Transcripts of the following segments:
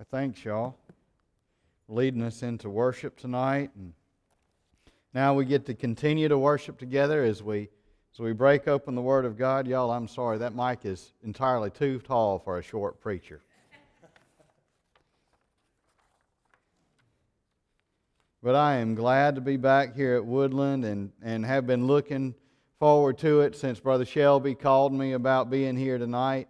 Thanks, y'all, for leading us into worship tonight. And now we get to continue to worship together as we break open the Word of God. Y'all, I'm sorry, that mic is entirely too tall for a short preacher. But I am glad to be back here at Woodland and have been looking forward to it since Brother Shelby called me about being here tonight.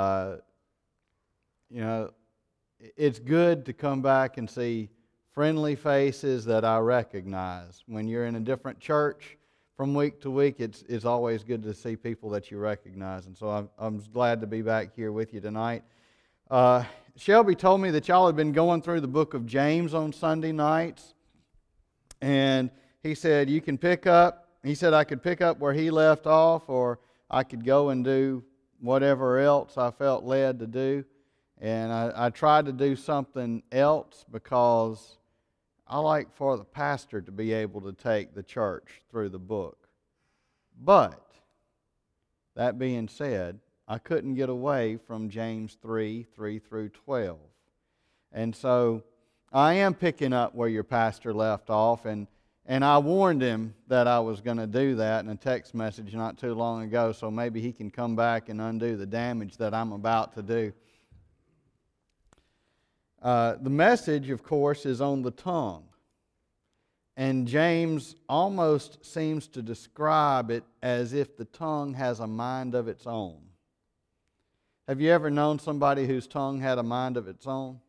It's good to come back and see friendly faces that I recognize. When you're in a different church from week to week, it's always good to see people that you recognize. And so I'm glad to be back here with you tonight. Shelby told me that y'all had been going through the book of James on Sunday nights. And he said, you can pick up. He said I could pick up where he left off, or I could go and do whatever else I felt led to do. And I tried to do something else because I like for the pastor to be able to take the church through the book. But, that being said, I couldn't get away from James 3 through 12. And so, I am picking up where your pastor left off, and I warned him that I was going to do that in a text message not too long ago, so maybe he can come back and undo the damage that I'm about to do. The message, of course, is on the tongue. And James almost seems to describe it as if the tongue has a mind of its own. Have you ever known somebody whose tongue had a mind of its own?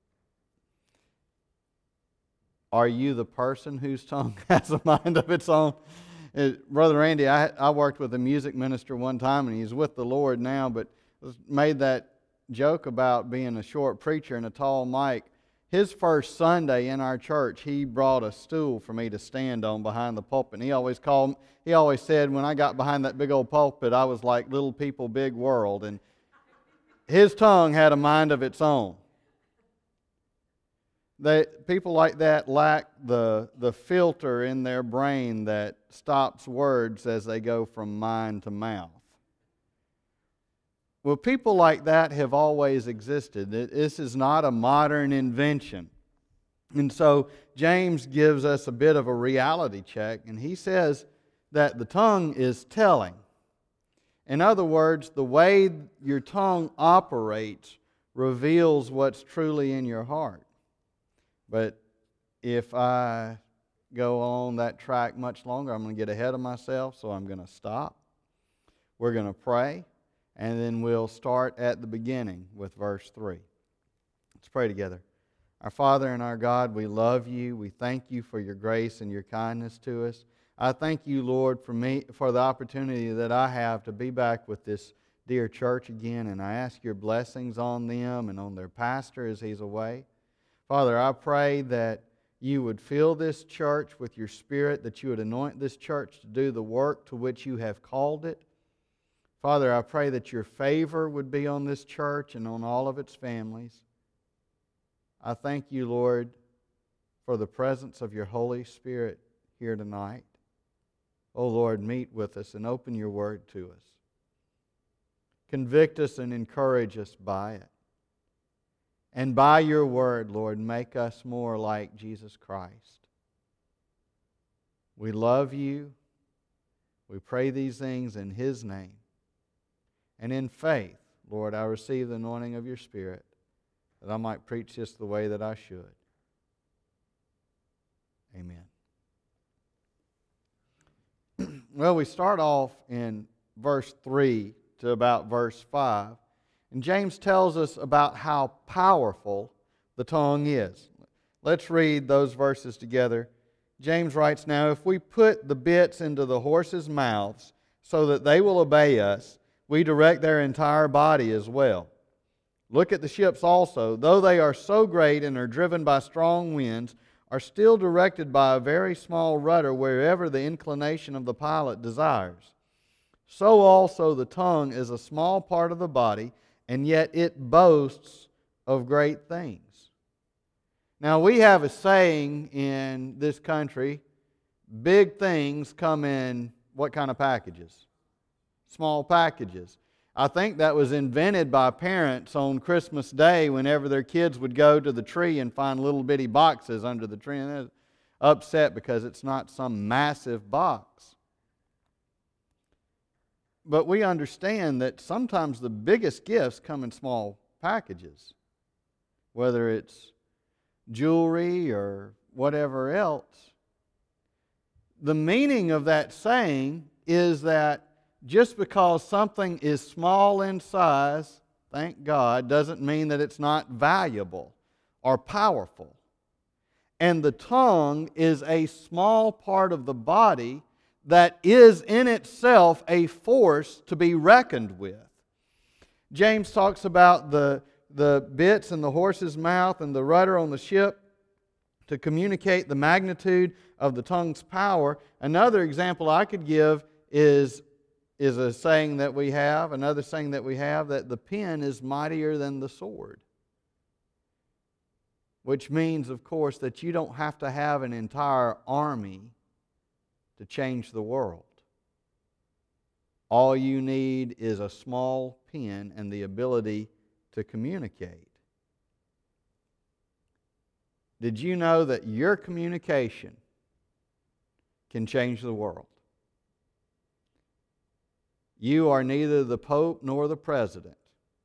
Are you the person whose tongue has a mind of its own? Brother Randy, I worked with a music minister one time, and he's with the Lord now, but made that joke about being a short preacher and a tall mic. His first Sunday in our church, he brought a stool for me to stand on behind the pulpit. And he always said, when I got behind that big old pulpit, I was like little people, big world. And his tongue had a mind of its own. People like that lack the filter in their brain that stops words as they go from mind to mouth. Well, people like that have always existed. This is not a modern invention. And so James gives us a bit of a reality check, and he says that the tongue is telling. In other words, the way your tongue operates reveals what's truly in your heart. But if I go on that track much longer, I'm going to get ahead of myself, so I'm going to stop. We're going to pray, and then we'll start at the beginning with verse 3. Let's pray together. Our Father and our God, we love you. We thank you for your grace and your kindness to us. I thank you, Lord, for the opportunity that I have to be back with this dear church again, and I ask your blessings on them and on their pastor as he's away. Father, I pray that you would fill this church with your Spirit, that you would anoint this church to do the work to which you have called it. Father, I pray that your favor would be on this church and on all of its families. I thank you, Lord, for the presence of your Holy Spirit here tonight. Oh, Lord, meet with us and open your word to us. Convict us and encourage us by it. And by your word, Lord, make us more like Jesus Christ. We love you. We pray these things in His name. And in faith, Lord, I receive the anointing of your Spirit that I might preach just the way that I should. Amen. Well, we start off in verse 3 to about verse 5. And James tells us about how powerful the tongue is. Let's read those verses together. James writes, "Now if we put the bits into the horses' mouths so that they will obey us, we direct their entire body as well. Look at the ships also. Though they are so great and are driven by strong winds, are still directed by a very small rudder wherever the inclination of the pilot desires. So also the tongue is a small part of the body, and yet it boasts of great things." Now we have a saying in this country, big things come in what kind of packages? Small packages. I think that was invented by parents on Christmas Day whenever their kids would go to the tree and find little bitty boxes under the tree. And they're upset because it's not some massive box. But we understand that sometimes the biggest gifts come in small packages, whether it's jewelry or whatever else. The meaning of that saying is that just because something is small in size, thank God, doesn't mean that it's not valuable or powerful. And the tongue is a small part of the body that is in itself a force to be reckoned with. James talks about the bits in the horse's mouth and the rudder on the ship to communicate the magnitude of the tongue's power. Another example I could give is a saying that we have, another saying that we have, that the pen is mightier than the sword. Which means, of course, that you don't have to have an entire army to change the world. All you need is a small pen and the ability to communicate. Did you know that your communication can change the world? You are neither the Pope nor the President,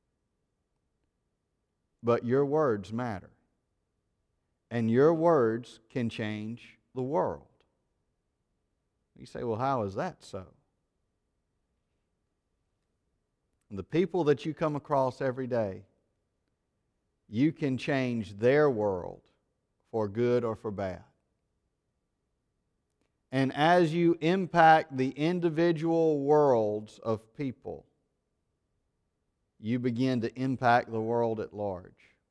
but your words matter. And your words can change the world. You say, well, how is that so? The people that you come across every day, you can change their world for good or for bad. And as you impact the individual worlds of people, you begin to impact the world at large.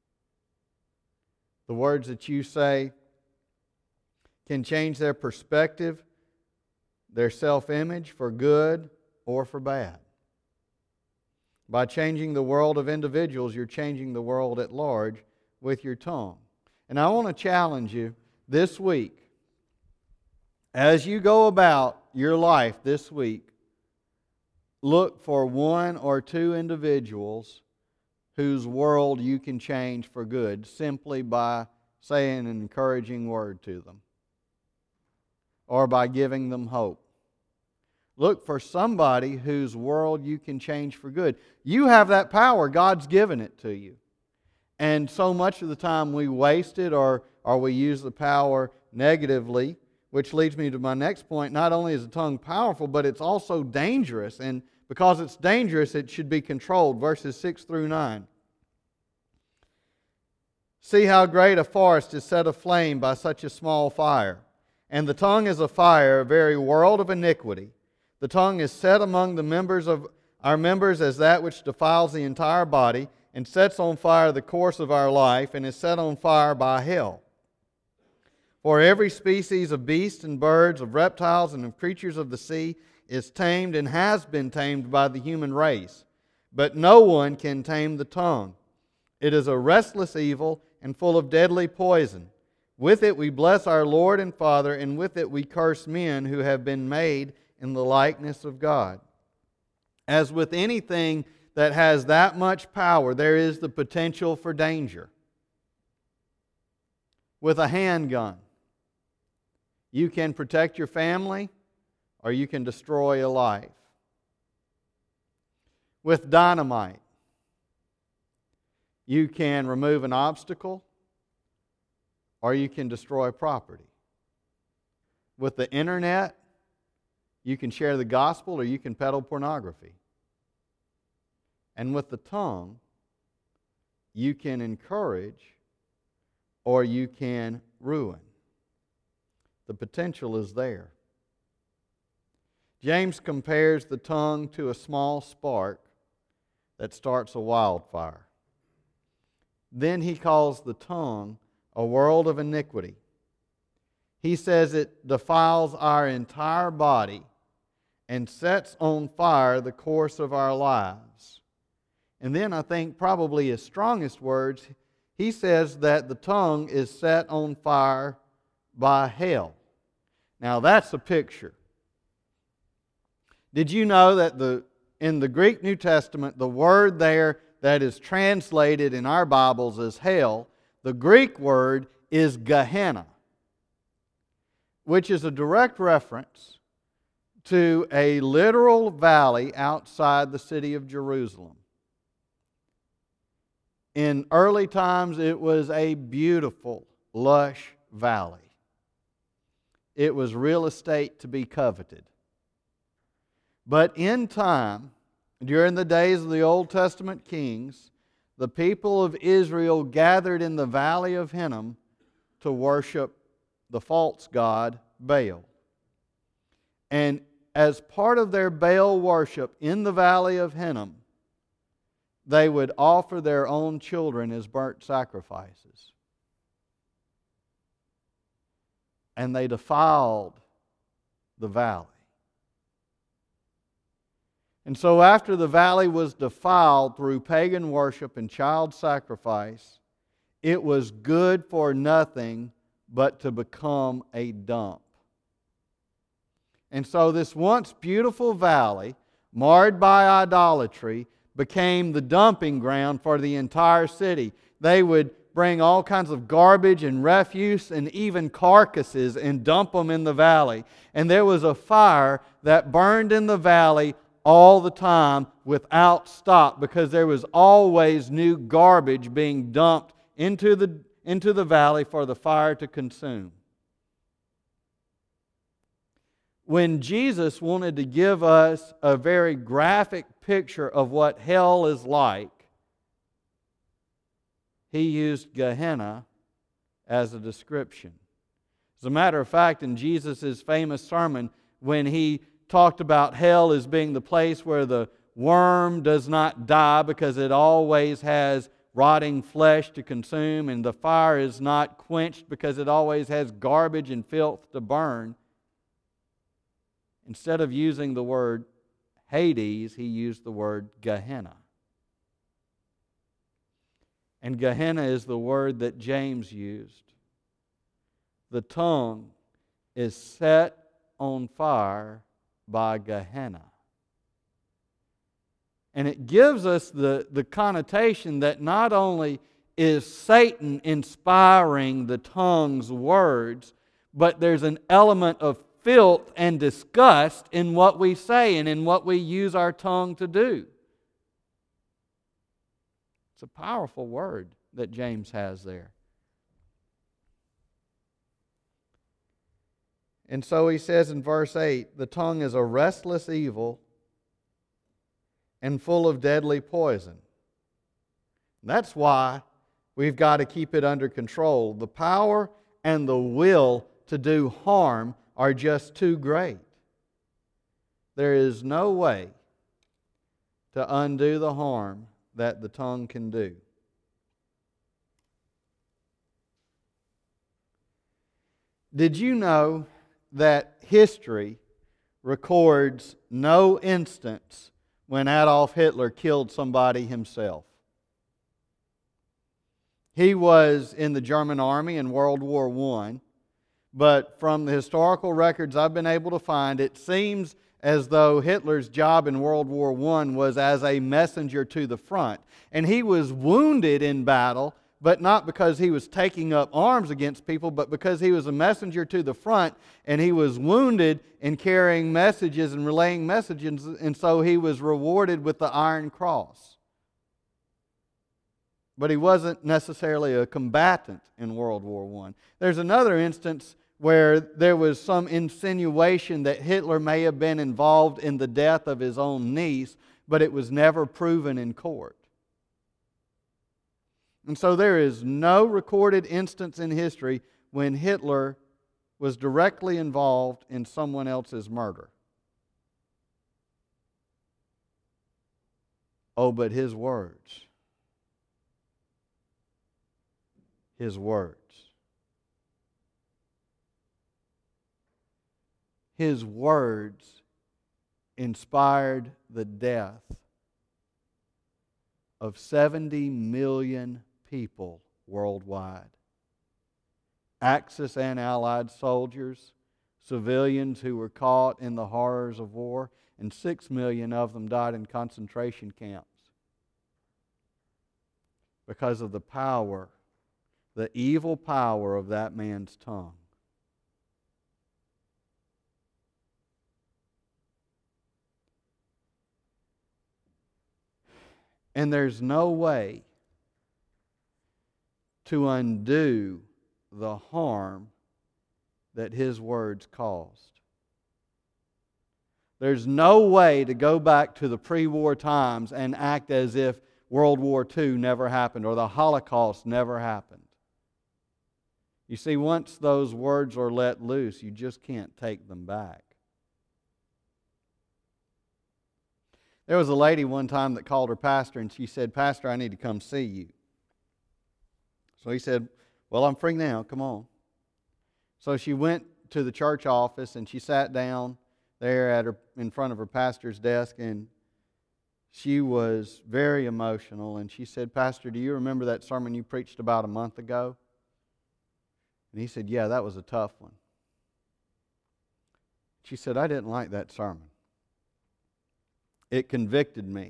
The words that you say can change their perspective, their self-image for good or for bad. By changing the world of individuals, you're changing the world at large with your tongue. And I want to challenge you this week, as you go about your life this week, look for one or two individuals whose world you can change for good simply by saying an encouraging word to them or by giving them hope. Look for somebody whose world you can change for good. You have that power. God's given it to you. And so much of the time we waste it or we use the power negatively, which leads me to my next point. Not only is the tongue powerful, but it's also dangerous. And because it's dangerous, it should be controlled. Verses 6 through 9. See how great a forest is set aflame by such a small fire. And the tongue is a fire, a very world of iniquity. The tongue is set among the members of our members as that which defiles the entire body and sets on fire the course of our life and is set on fire by hell. For every species of beasts and birds, of reptiles and of creatures of the sea is tamed and has been tamed by the human race. But no one can tame the tongue. It is a restless evil and full of deadly poison. With it we bless our Lord and Father, and with it we curse men who have been made in the likeness of God. As with anything that has that much power, there is the potential for danger. With a handgun, you can protect your family or you can destroy a life. With dynamite, you can remove an obstacle or you can destroy property. With the internet, you can share the gospel or you can peddle pornography. And with the tongue, you can encourage or you can ruin. The potential is there. James compares the tongue to a small spark that starts a wildfire. Then he calls the tongue a world of iniquity. He says it defiles our entire body and sets on fire the course of our lives. And then I think probably his strongest words, he says that the tongue is set on fire by hell. Now that's a picture. Did you know that the in the Greek New Testament, the word there that is translated in our Bibles as hell, the Greek word is Gehenna, which is a direct reference to a literal valley outside the city of Jerusalem. In early times, it was a beautiful, lush valley. It was real estate to be coveted. But in time, during the days of the Old Testament kings, the people of Israel gathered in the valley of Hinnom to worship the false god Baal. And as part of their Baal worship in the valley of Hinnom, they would offer their own children as burnt sacrifices. And they defiled the valley. And so after the valley was defiled through pagan worship and child sacrifice, it was good for nothing but to become a dump. And so this once beautiful valley, marred by idolatry, became the dumping ground for the entire city. They would bring all kinds of garbage and refuse and even carcasses and dump them in the valley. And there was a fire that burned in the valley all the time without stop, because there was always new garbage being dumped into the valley for the fire to consume. When Jesus wanted to give us a very graphic picture of what hell is like, He used Gehenna as a description. As a matter of fact, in Jesus' famous sermon, when He talked about hell as being the place where the worm does not die because it always has rotting flesh to consume, and the fire is not quenched because it always has garbage and filth to burn, instead of using the word Hades, He used the word Gehenna. And Gehenna is the word that James used. The tongue is set on fire by Gehenna. And it gives us the connotation that not only is Satan inspiring the tongue's words, but there's an element of filth and disgust in what we say and in what we use our tongue to do. It's a powerful word that James has there. And so he says in verse 8, the tongue is a restless evil and full of deadly poison. That's why we've got to keep it under control. The power and the will to do harm are just too great. There is no way to undo the harm that the tongue can do. Did you know that history records no instance when Adolf Hitler killed somebody himself? He was in the German army in World War I, but from the historical records I've been able to find, it seems as though Hitler's job in World War I was as a messenger to the front. And he was wounded in battle, but not because he was taking up arms against people, but because he was a messenger to the front, and he was wounded in carrying messages and relaying messages, and so he was rewarded with the Iron Cross. But he wasn't necessarily a combatant in World War I. There's another instance where there was some insinuation that Hitler may have been involved in the death of his own niece, but it was never proven in court. And so there is no recorded instance in history when Hitler was directly involved in someone else's murder. Oh, but his words. His words. His words inspired the death of 70 million people worldwide. Axis and Allied soldiers, civilians who were caught in the horrors of war, and 6 million of them died in concentration camps because of the power, the evil power of that man's tongue. And there's no way to undo the harm that his words caused. There's no way to go back to the pre-war times and act as if World War II never happened or the Holocaust never happened. You see, once those words are let loose, you just can't take them back. There was a lady one time that called her pastor and she said, "Pastor, I need to come see you." So he said, "Well, I'm free now, come on." So she went to the church office and she sat down there in front of her pastor's desk, and she was very emotional. And she said, "Pastor, do you remember that sermon you preached about a month ago?" And he said, "Yeah, that was a tough one." She said, "I didn't like that sermon. It convicted me.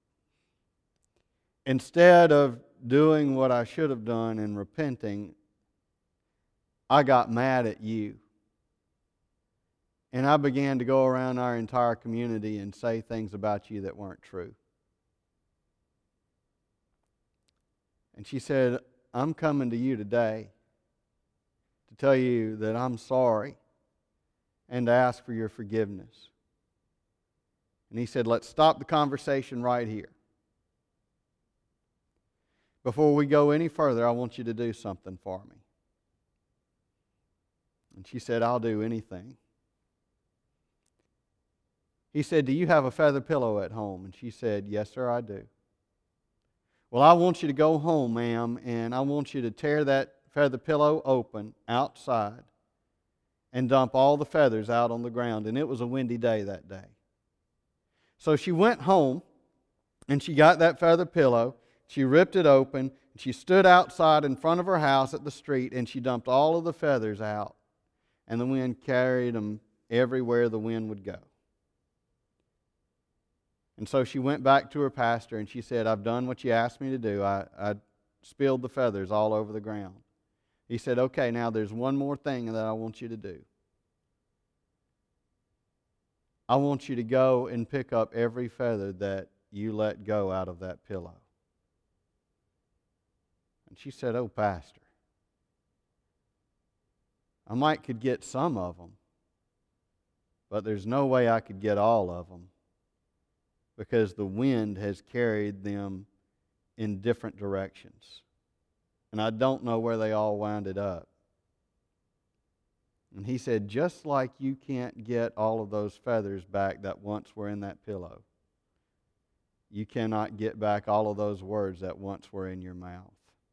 Instead of doing what I should have done and repenting, I got mad at you. And I began to go around our entire community and say things about you that weren't true." And she said, "I'm coming to you today to tell you that I'm sorry and to ask for your forgiveness." And he said, "Let's stop the conversation right here. Before we go any further, I want you to do something for me." And she said, "I'll do anything." He said, "Do you have a feather pillow at home?" And she said, "Yes, sir, I do." "Well, I want you to go home, ma'am, and I want you to tear that feather pillow open outside and dump all the feathers out on the ground." And it was a windy day that day. So she went home and she got that feather pillow, she ripped it open, and she stood outside in front of her house at the street and she dumped all of the feathers out. And the wind carried them everywhere the wind would go. And so she went back to her pastor and she said, "I've done what you asked me to do. I spilled the feathers all over the ground." He said, "Okay, now there's one more thing that I want you to do. I want you to go and pick up every feather that you let go out of that pillow." And she said, "Oh, Pastor, I might could get some of them, but there's no way I could get all of them because the wind has carried them in different directions. And I don't know where they all wound up." And he said, "Just like you can't get all of those feathers back that once were in that pillow, you cannot get back all of those words that once were in your mouth."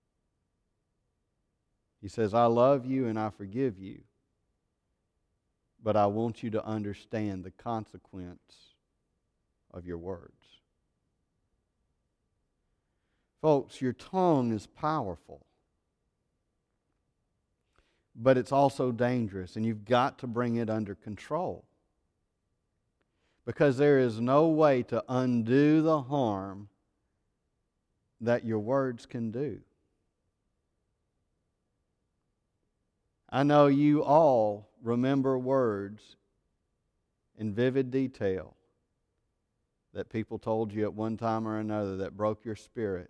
He says, "I love you and I forgive you, but I want you to understand the consequence of your words." Folks, your tongue is powerful, but it's also dangerous, and you've got to bring it under control. Because there is no way to undo the harm that your words can do. I know you all remember words in vivid detail that people told you at one time or another that broke your spirit.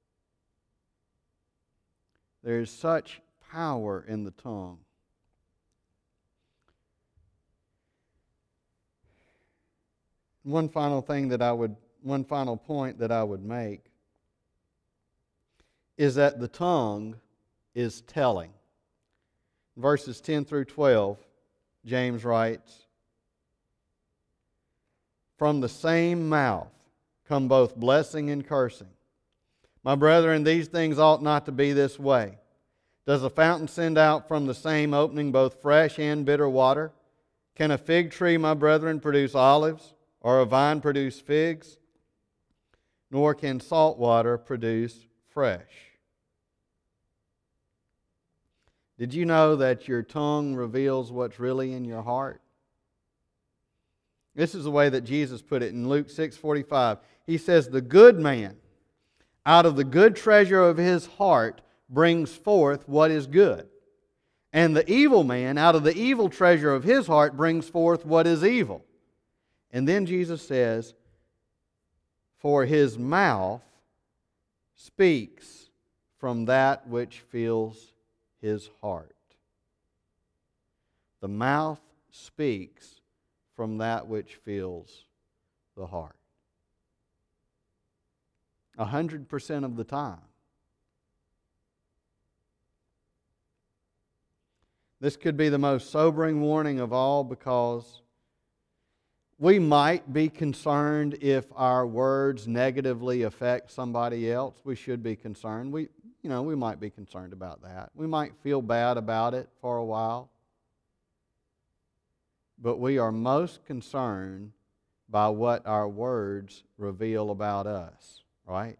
There is such power in the tongue. One final point that I would make is that the tongue is telling. Verses 10 through 12, James writes, "From the same mouth come both blessing and cursing. My brethren, these things ought not to be this way. Does a fountain send out from the same opening both fresh and bitter water? Can a fig tree, my brethren, produce olives, or a vine produce figs? Nor can salt water produce fresh." Did you know that your tongue reveals what's really in your heart? This is the way that Jesus put it in Luke 6:45. He says, "The good man, out of the good treasure of his heart, brings forth what is good. And the evil man, out of the evil treasure of his heart, brings forth what is evil." And then Jesus says, "For his mouth speaks from that which fills his heart." The mouth speaks from that which fills the heart. 100% of the time. This could be the most sobering warning of all, because we might be concerned if our words negatively affect somebody else. We should be concerned. We might be concerned about that. We might feel bad about it for a while. But we are most concerned by what our words reveal about us, right?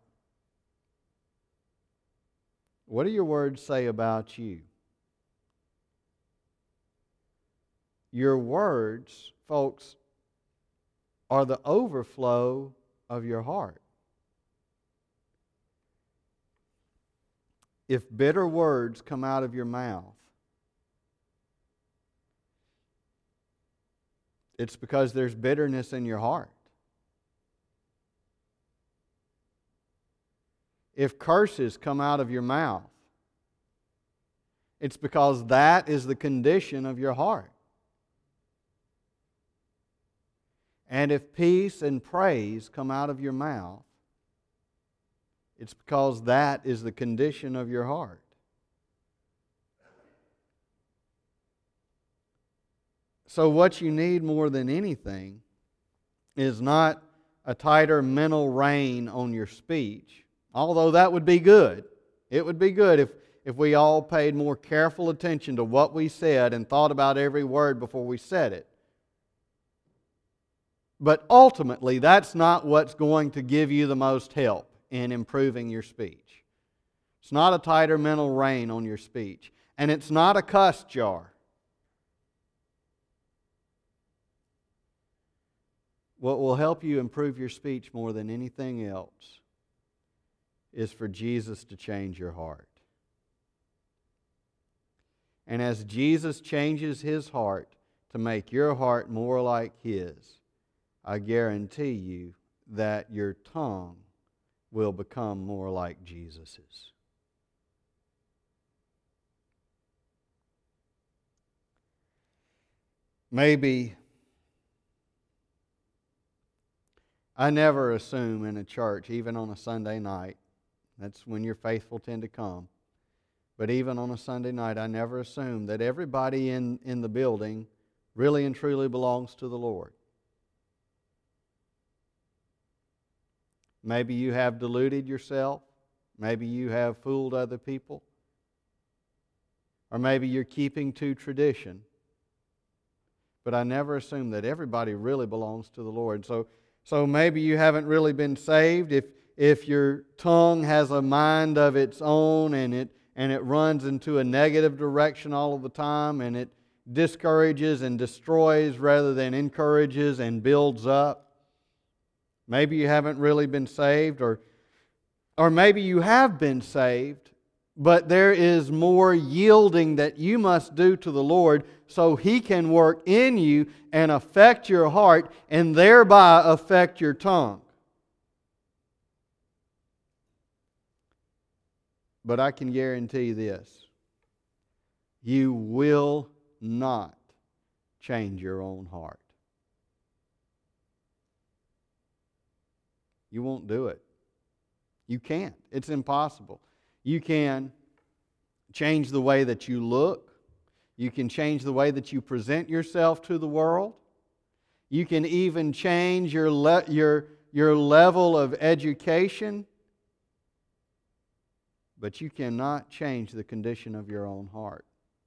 What do your words say about you? Your words, folks, are the overflow of your heart. If bitter words come out of your mouth, it's because there's bitterness in your heart. If curses come out of your mouth, it's because that is the condition of your heart. And if peace and praise come out of your mouth, it's because that is the condition of your heart. So what you need more than anything is not a tighter mental rein on your speech, although that would be good. It would be good if we all paid more careful attention to what we said and thought about every word before we said it. But ultimately, that's not what's going to give you the most help in improving your speech. It's not a tighter mental rein on your speech. And it's not a cuss jar. What will help you improve your speech more than anything else is for Jesus to change your heart. And as Jesus changes His heart to make your heart more like His, I guarantee you that your tongue will become more like Jesus's. Maybe I never assume in a church, even on a Sunday night, that's when your faithful tend to come, but even on a Sunday night, I never assume that everybody in the building really and truly belongs to the Lord. Maybe you have deluded yourself. Maybe you have fooled other people. Or maybe you're keeping to tradition. But I never assume that everybody really belongs to the Lord. So maybe you haven't really been saved. If your tongue has a mind of its own and it runs into a negative direction all of the time, and it discourages and destroys rather than encourages and builds up. Maybe you haven't really been saved, or maybe you have been saved, but there is more yielding that you must do to the Lord so He can work in you and affect your heart and thereby affect your tongue. But I can guarantee this: you will not change your own heart. You won't do it. You can't. It's impossible. You can change the way that you look. You can change the way that you present yourself to the world. You can even change your level of education. But you cannot change the condition of your own heart.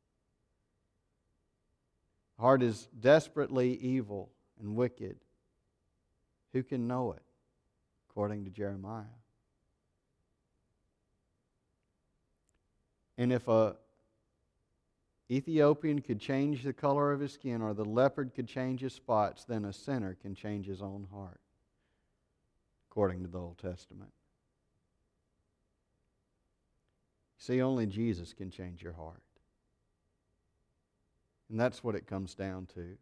The heart is desperately evil and wicked. Who can know it? According to Jeremiah. And if a Ethiopian could change the color of his skin, or the leopard could change his spots, then a sinner can change his own heart, according to the Old Testament. See, only Jesus can change your heart. And that's what it comes down to.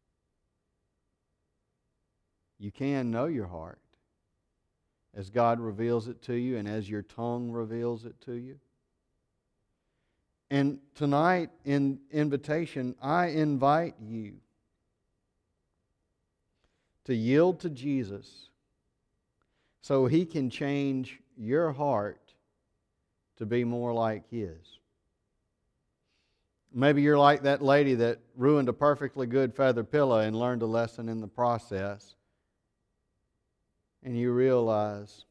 You can know your heart as God reveals it to you and as your tongue reveals it to you. And tonight, in invitation, I invite you to yield to Jesus so He can change your heart to be more like His. Maybe you're like that lady that ruined a perfectly good feather pillow and learned a lesson in the process. And you realize,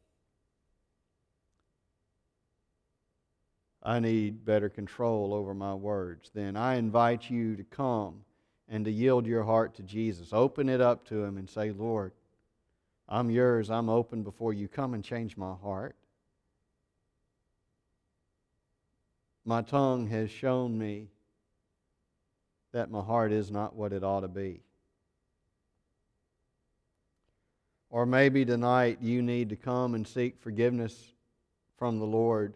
I need better control over my words. Then I invite you to come and to yield your heart to Jesus. Open it up to Him and say, Lord, I'm yours. I'm open before you. Come and change my heart. My tongue has shown me that my heart is not what it ought to be. Or maybe tonight you need to come and seek forgiveness from the Lord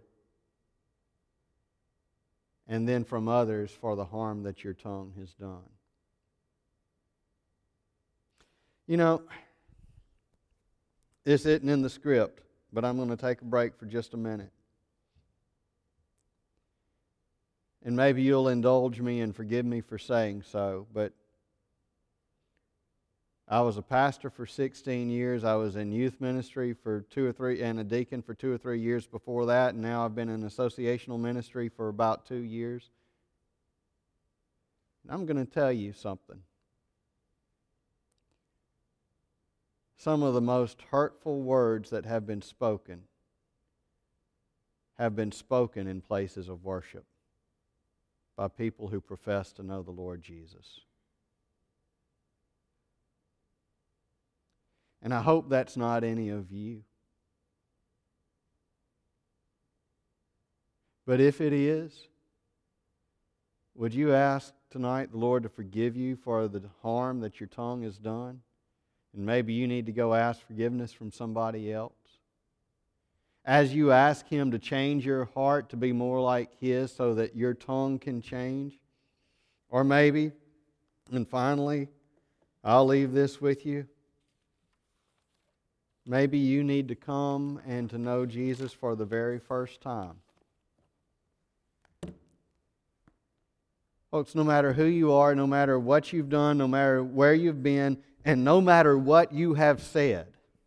and then from others for the harm that your tongue has done. You know, this isn't in the script, but I'm going to take a break for just a minute. And maybe you'll indulge me and forgive me for saying so, but I was a pastor for 16 years. I was in youth ministry for 2 or 3, and a deacon for 2 or 3 years before that, and now I've been in associational ministry for about 2 years. And I'm going to tell you something. Some of the most hurtful words that have been spoken in places of worship by people who profess to know the Lord Jesus. And I hope that's not any of you. But if it is, would you ask tonight the Lord to forgive you for the harm that your tongue has done? And maybe you need to go ask forgiveness from somebody else. As you ask Him to change your heart to be more like His so that your tongue can change. Or maybe, and finally, I'll leave this with you. Maybe you need to come and to know Jesus for the very first time. Folks, no matter who you are, no matter what you've done, no matter where you've been, and no matter what you have said,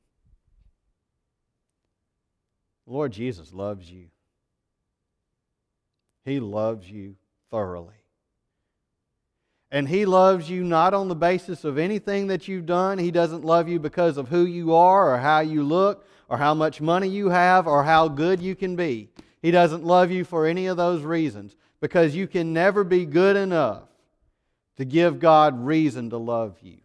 the Lord Jesus loves you. He loves you thoroughly. And He loves you not on the basis of anything that you've done. He doesn't love you because of who you are or how you look or how much money you have or how good you can be. He doesn't love you for any of those reasons because you can never be good enough to give God reason to love you.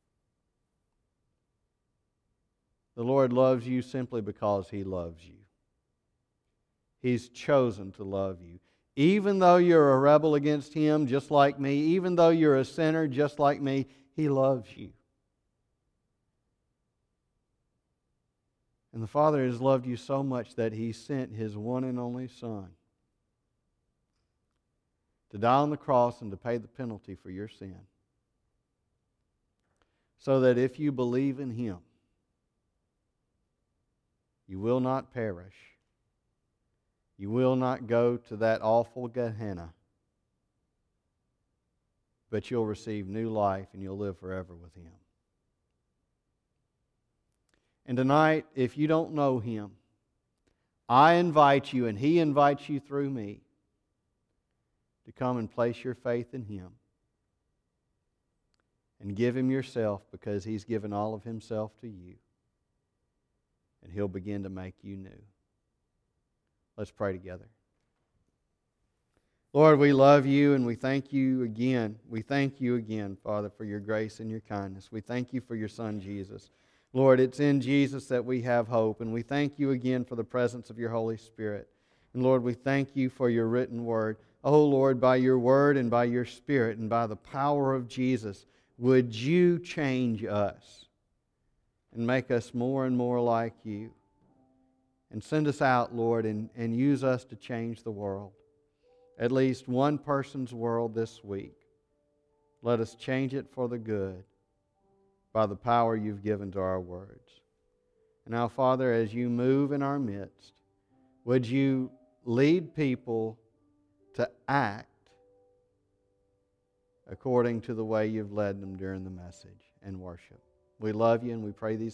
The Lord loves you simply because He loves you. He's chosen to love you. Even though you're a rebel against Him, just like me, even though you're a sinner, just like me, He loves you. And the Father has loved you so much that He sent His one and only Son to die on the cross and to pay the penalty for your sin. So that if you believe in Him, you will not perish. You will not go to that awful Gehenna, but you'll receive new life and you'll live forever with Him. And tonight, if you don't know Him, I invite you, and He invites you through me, to come and place your faith in Him and give Him yourself, because He's given all of Himself to you, and He'll begin to make you new. Let's pray together. Lord, we love You and we thank You again. We thank You again, Father, for Your grace and Your kindness. We thank You for Your Son, Jesus. Lord, it's in Jesus that we have hope, and we thank You again for the presence of Your Holy Spirit. And Lord, we thank You for Your written word. Oh Lord, by your word and by your Spirit and by the power of Jesus, would you change us and make us more and more like you? And send us out, Lord, and use us to change the world. At least one person's world this week. Let us change it for the good by the power you've given to our words. And now, Father, as you move in our midst, would you lead people to act according to the way you've led them during the message and worship. We love you and we pray these